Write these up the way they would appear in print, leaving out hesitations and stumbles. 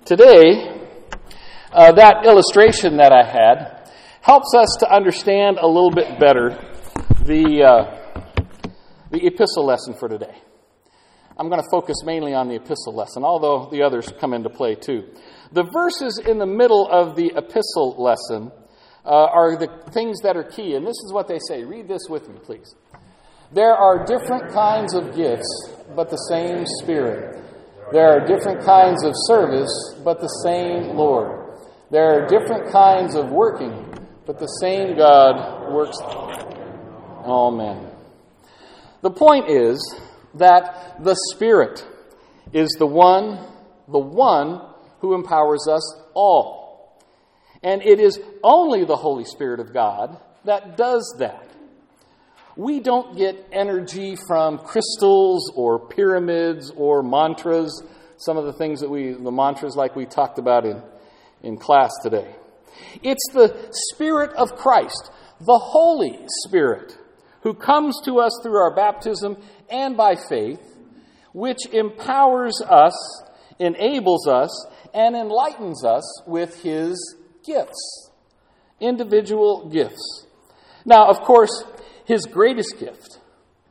Today, that illustration that I had helps us to understand a little bit better the epistle lesson for today. I'm going to focus mainly on the epistle lesson, although the others come into play too. The verses in the middle of the epistle lesson are the things that are key, and this is what they say. Read this with me, please. There are different kinds of gifts, but the same Spirit. There are different kinds of service, but the same Lord. There are different kinds of working, but the same God works all men. The point is that the Spirit is the one who empowers us all. And it is only the Holy Spirit of God that does that. We don't get energy from crystals or pyramids or mantras, some of the things the mantras like we talked about in class today. It's the Spirit of Christ, the Holy Spirit, who comes to us through our baptism and by faith, which empowers us, enables us, and enlightens us with His gifts, individual gifts. Now, of course, His greatest gift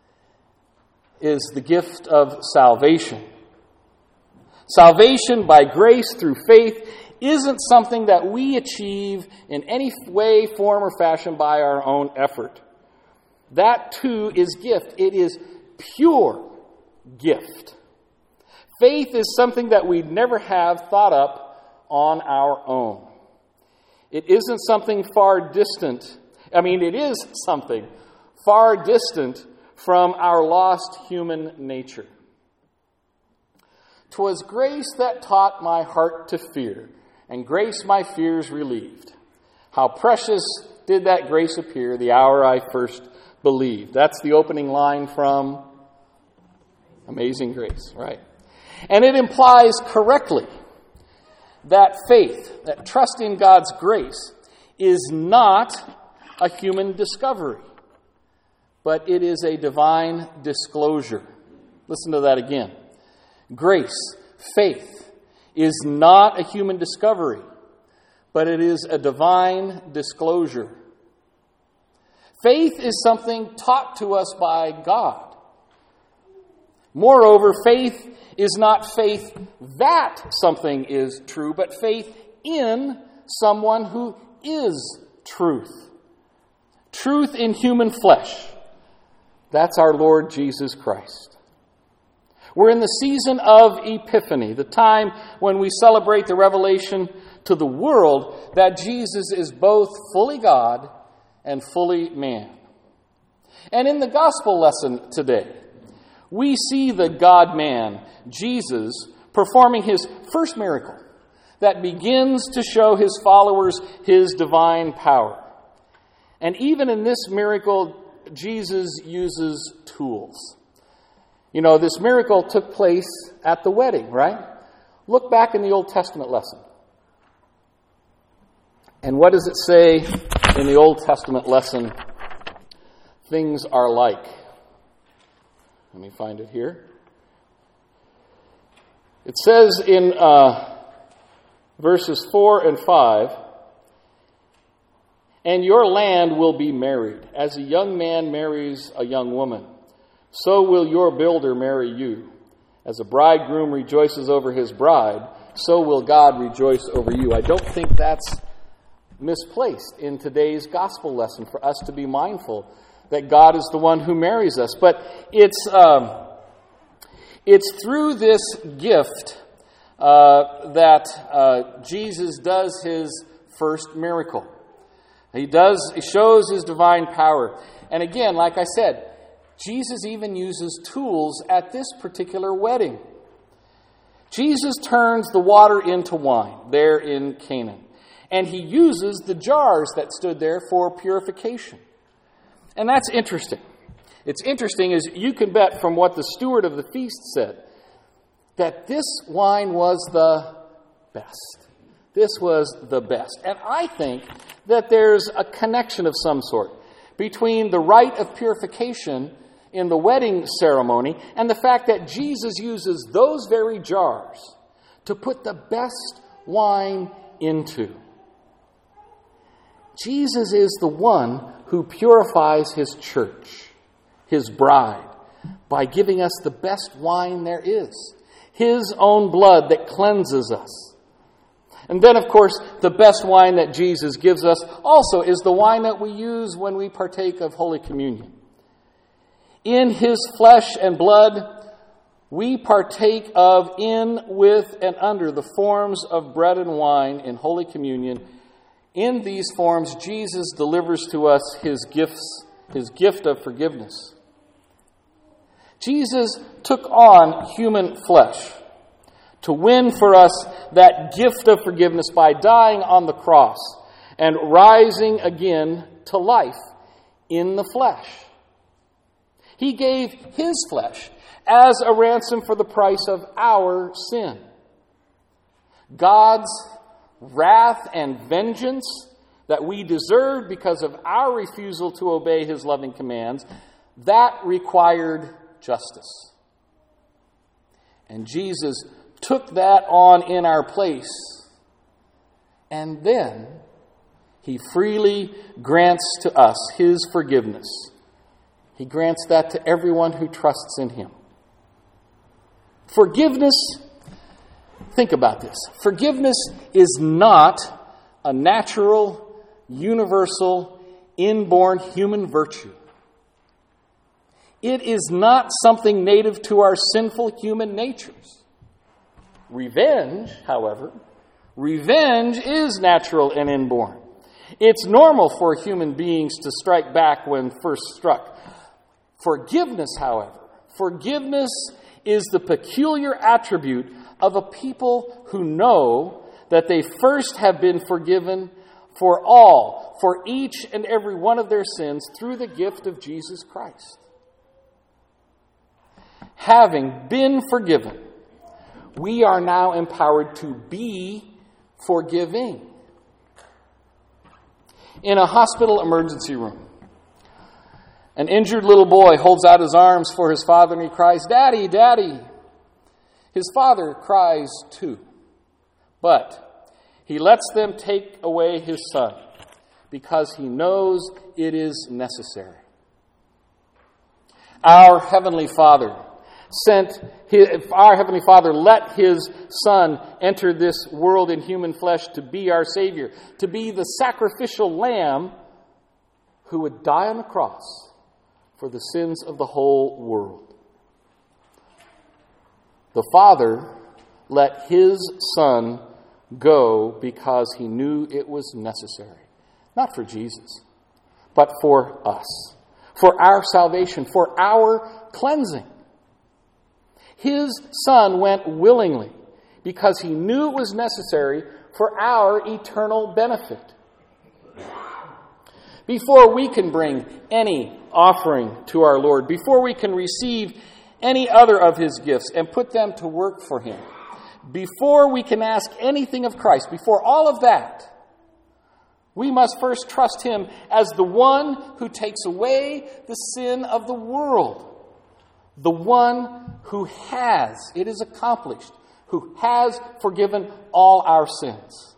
is the gift of salvation. Salvation by grace through faith isn't something that we achieve in any way, form, or fashion by our own effort. That too is gift. It is pure gift. Faith is something that we never have thought up on our own. It isn't something far distant. It is something far distant from our lost human nature. 'Twas grace that taught my heart to fear, and grace my fears relieved. How precious did that grace appear the hour I first believed. That's the opening line from Amazing Grace, right? And it implies correctly that faith, that trust in God's grace, is not a human discovery, but it is a divine disclosure. Listen to that again. Grace, faith, is not a human discovery, but it is a divine disclosure. Faith is something taught to us by God. Moreover, faith is not faith that something is true, but faith in someone who is truth. Truth in human flesh. That's our Lord Jesus Christ. We're in the season of Epiphany, the time when we celebrate the revelation to the world that Jesus is both fully God and fully man. And in the gospel lesson today, we see the God-man, Jesus, performing his first miracle that begins to show his followers his divine power. And even in this miracle, Jesus uses tools. This miracle took place at the wedding, right? Look back in the Old Testament lesson. And what does it say in the Old Testament lesson things are like? Let me find it here. It says in verses 4 and 5, "And your land will be married, as a young man marries a young woman. So will your builder marry you. As a bridegroom rejoices over his bride, so will God rejoice over you." I don't think that's misplaced in today's gospel lesson for us to be mindful that God is the one who marries us. But it's through this gift that Jesus does his first miracle. He shows his divine power. And again, like I said, Jesus even uses tools at this particular wedding. Jesus turns the water into wine there in Canaan. And he uses the jars that stood there for purification. And that's interesting. It's interesting as you can bet from what the steward of the feast said, that this wine was the best. This was the best. And I think that there's a connection of some sort between the rite of purification in the wedding ceremony and the fact that Jesus uses those very jars to put the best wine into. Jesus is the one who purifies his church, his bride, by giving us the best wine there is, his own blood that cleanses us. And then, of course, the best wine that Jesus gives us also is the wine that we use when we partake of Holy Communion. In his flesh and blood, we partake of, in, with, and under the forms of bread and wine in Holy Communion. In these forms, Jesus delivers to us his gifts, his gift of forgiveness. Jesus took on human flesh to win for us that gift of forgiveness by dying on the cross and rising again to life in the flesh. He gave his flesh as a ransom for the price of our sin. God's wrath and vengeance that we deserved because of our refusal to obey his loving commands, that required justice. And Jesus took that on in our place, and then he freely grants to us his forgiveness. He grants that to everyone who trusts in him. Forgiveness, think about this. Forgiveness is not a natural, universal, inborn human virtue. It is not something native to our sinful human natures. Revenge, however, revenge is natural and inborn. It's normal for human beings to strike back when first struck. Forgiveness, however, forgiveness is the peculiar attribute of a people who know that they first have been forgiven for each and every one of their sins through the gift of Jesus Christ. Having been forgiven, we are now empowered to be forgiving. In a hospital emergency room, an injured little boy holds out his arms for his father and he cries, "Daddy, Daddy." His father cries too, but he lets them take away his son because he knows it is necessary. Our Heavenly Father let his Son enter this world in human flesh to be our Savior, to be the sacrificial lamb who would die on the cross for the sins of the whole world. The Father let his Son go because he knew it was necessary. Not for Jesus, but for us, for our salvation, for our cleansing. His Son went willingly because he knew it was necessary for our eternal benefit. Before we can bring any offering to our Lord, before we can receive any other of his gifts and put them to work for him, before we can ask anything of Christ, before all of that, we must first trust him as the one who takes away the sin of the world. The one who has, it is accomplished, who has forgiven all our sins.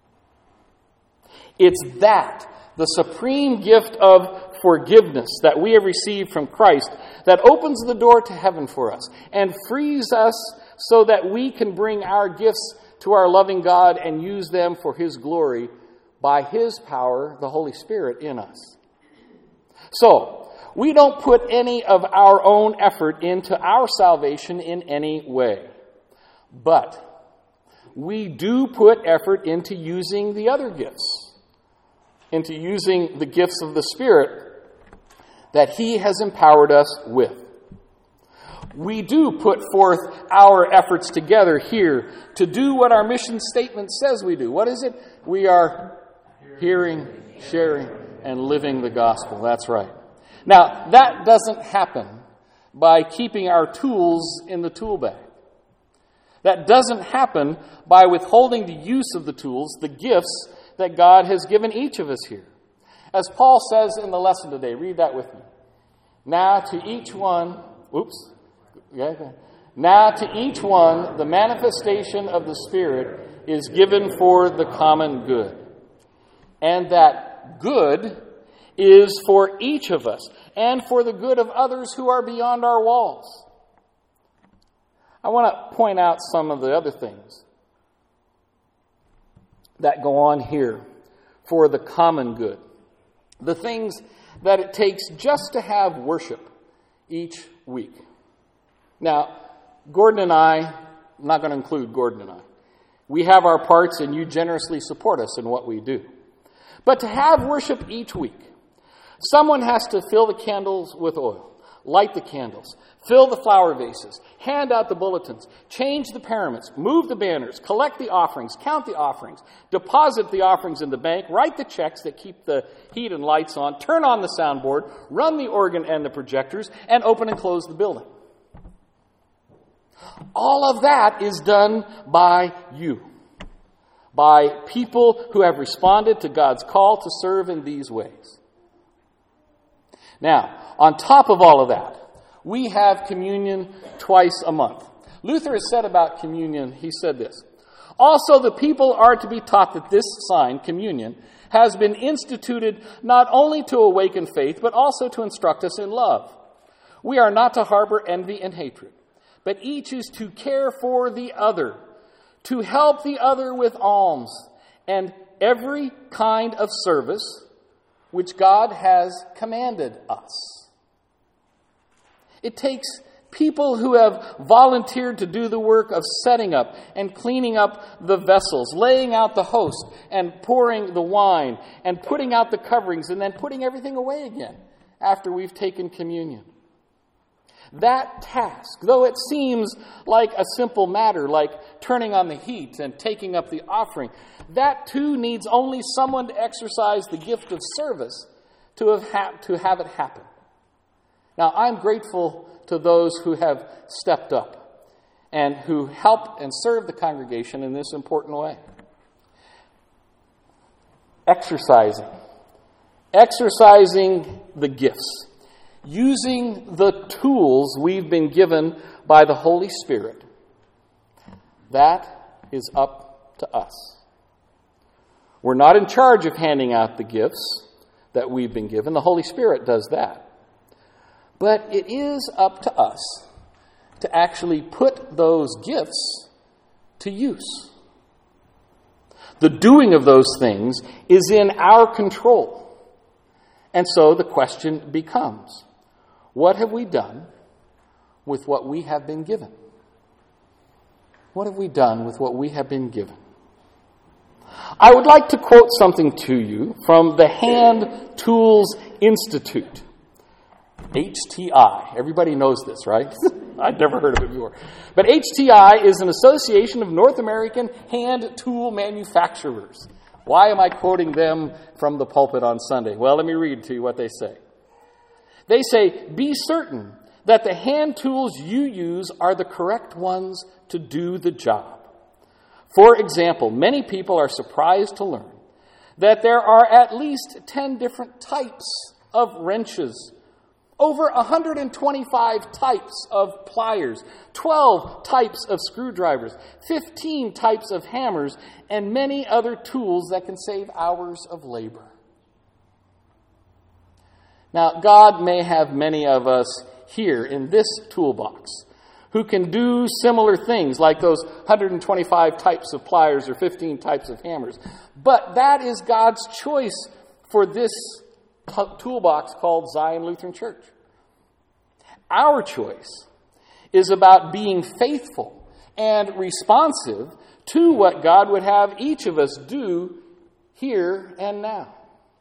It's that, the supreme gift of forgiveness that we have received from Christ, that opens the door to heaven for us and frees us so that we can bring our gifts to our loving God and use them for his glory by his power, the Holy Spirit, in us. So, we don't put any of our own effort into our salvation in any way. But we do put effort into using the other gifts, into using the gifts of the Spirit that he has empowered us with. We do put forth our efforts together here to do what our mission statement says we do. What is it? We are hearing, sharing, and living the gospel. That's right. Now, that doesn't happen by keeping our tools in the tool bag. That doesn't happen by withholding the use of the tools, the gifts that God has given each of us here. As Paul says in the lesson today, read that with me. Now to each one Now to each one, the manifestation of the Spirit is given for the common good. And that good is for each of us and for the good of others who are beyond our walls. I want to point out some of the other things that go on here for the common good. The things that it takes just to have worship each week. Now, Gordon and I'm not going to include Gordon and I. We have our parts and you generously support us in what we do. But to have worship each week, someone has to fill the candles with oil, light the candles, fill the flower vases, hand out the bulletins, change the paraments, move the banners, collect the offerings, count the offerings, deposit the offerings in the bank, write the checks that keep the heat and lights on, turn on the soundboard, run the organ and the projectors, and open and close the building. All of that is done by you, by people who have responded to God's call to serve in these ways. Now, on top of all of that, we have communion twice a month. Luther has said about communion, he said this: also, the people are to be taught that this sign, communion, has been instituted not only to awaken faith, but also to instruct us in love. We are not to harbor envy and hatred, but each is to care for the other, to help the other with alms, and every kind of service which God has commanded us. It takes people who have volunteered to do the work of setting up and cleaning up the vessels, laying out the host and pouring the wine and putting out the coverings and then putting everything away again after we've taken communion. That task, though it seems like a simple matter, like turning on the heat and taking up the offering, that too needs only someone to exercise the gift of service to have it happen. Now, I'm grateful to those who have stepped up and who help and serve the congregation in this important way. Exercising the gifts. Using the tools we've been given by the Holy Spirit. That is up to us. We're not in charge of handing out the gifts that we've been given. The Holy Spirit does that. But it is up to us to actually put those gifts to use. The doing of those things is in our control. And so the question becomes, what have we done with what we have been given? What have we done with what we have been given? I would like to quote something to you from the Hand Tools Institute. HTI. Everybody knows this, right? I'd never heard of it before. But HTI is an association of North American hand tool manufacturers. Why am I quoting them from the pulpit on Sunday? Well, let me read to you what they say. They say, be certain that the hand tools you use are the correct ones to do the job. For example, many people are surprised to learn that there are at least 10 different types of wrenches, over 125 types of pliers, 12 types of screwdrivers, 15 types of hammers, and many other tools that can save hours of labor. Now, God may have many of us here in this toolbox who can do similar things like those 125 types of pliers or 15 types of hammers. But that is God's choice for this toolbox called Zion Lutheran Church. Our choice is about being faithful and responsive to what God would have each of us do here and now.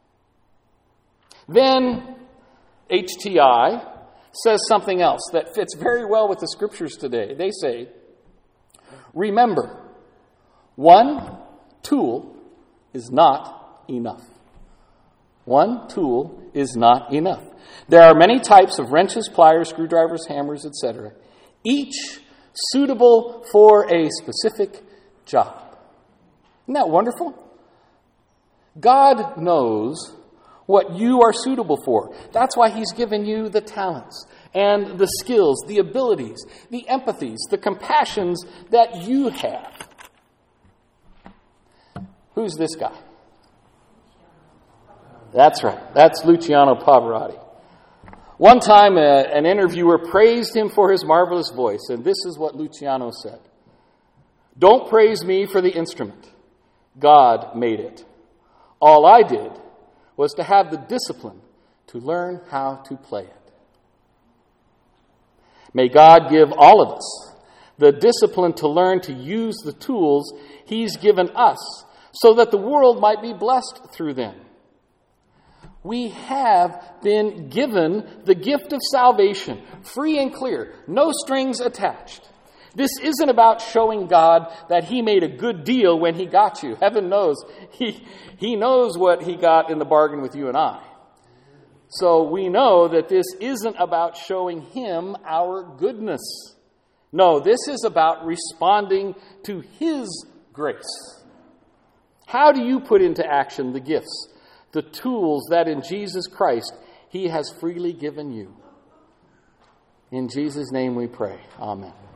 Then HTI says something else that fits very well with the scriptures today. They say, remember, one tool is not enough. One tool is not enough. There are many types of wrenches, pliers, screwdrivers, hammers, etc., each suitable for a specific job. Isn't that wonderful? God knows what you are suitable for. That's why He's given you the talents and the skills, the abilities, the empathies, the compassions that you have. Who's this guy? That's right. That's Luciano Pavarotti. One time, an interviewer praised him for his marvelous voice, and this is what Luciano said. "Don't praise me for the instrument. God made it. All I did was to have the discipline to learn how to play it." May God give all of us the discipline to learn to use the tools He's given us so that the world might be blessed through them. We have been given the gift of salvation, free and clear, no strings attached. This isn't about showing God that He made a good deal when He got you. Heaven knows, He knows what He got in the bargain with you and I. So we know that this isn't about showing Him our goodness. No, this is about responding to His grace. How do you put into action the gifts, the tools that in Jesus Christ He has freely given you? In Jesus' name we pray. Amen.